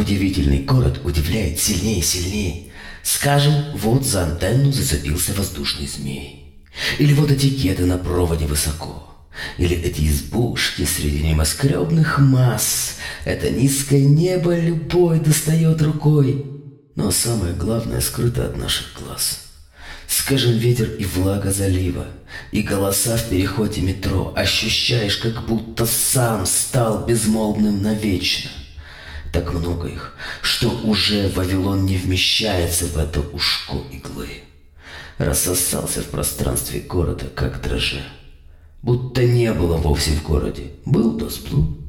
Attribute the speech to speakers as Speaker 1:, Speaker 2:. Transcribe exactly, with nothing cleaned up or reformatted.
Speaker 1: удивительный город удивляет сильнее и сильнее. Скажем, вот за антенну зацепился воздушный змей. Или вот эти кеды на проводе высоко. Или эти избушки среди небоскребных масс. Это низкое небо любой достает рукой. Но самое главное скрыто от наших глаз. Скажем, ветер и влага залива, и голоса в переходе метро. Ощущаешь, как будто сам стал безмолвным навечно. Так много их, что уже Вавилон не вмещается в это ушко иглы. Рассосался в пространстве города, как дрожжи. Будто не было вовсе в городе. Был, то сплыл.